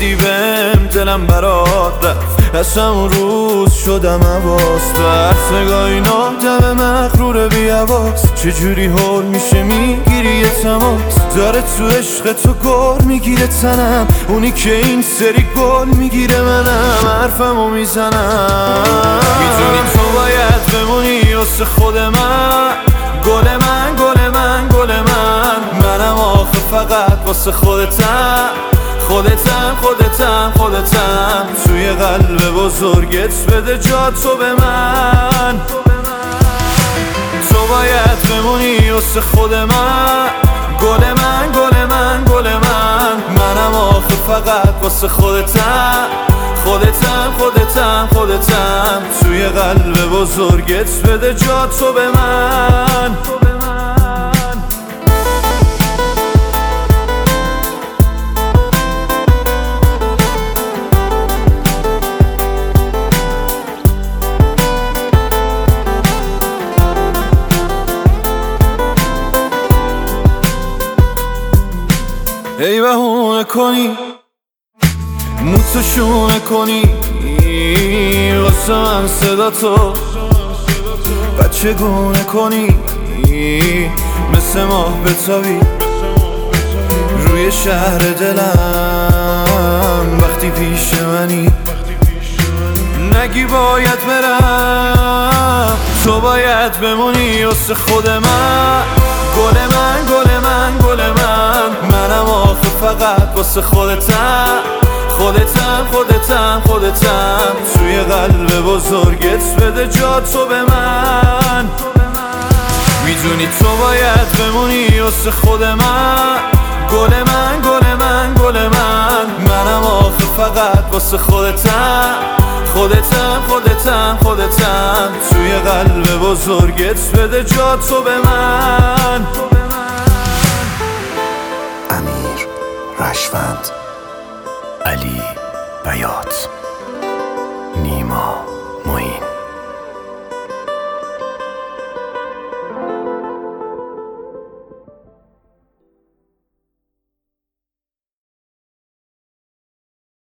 رسیدی بهم دلم برات رفت، از همون روز شدم حواس ترس نگاه این آدم مغرور بی حواس. چجوری حال میشه میگیری یه تماس، داره تو عشق تو گل میگیره تنم، اونی که این سری گل میگیره منم حرفمو میزنم. میدونی تو باید بمونی واسه خود من، گل من گل من گل من، منم آخه فقط واسه خودتم، خودتم خودتم خودتم. توی قلب بزرگت بده جا تو به من، تو باید بمونی واسه خود من، گل من گل من گل من، منم آخه فقط واسه خودتم، خودتم خودتم خودتم. توی قلب بزرگت بده جا تو به من. ای بهونه کنی موتو شونه کنی واسه من صدا تو بچه گونه کنی، مثل ماه بتابی روی شهر دلم وقتی پیش منی. نگی باید برم، تو باید بمونی واسه خود من، گل من گل من گل من، منم آخه فقط واسه خودتم، خودتم خودتم خودتم. توی قلب بزرگت بده جا تو به من. میدونی تو باید بمونی واسه خود من، گل من گل من گل من، منم آخه فقط واسه خودتم، خودتم خودتم خودتم. توی قلب بزرگت بده جا تو به من. امیر رشوند، علی بیات، نیما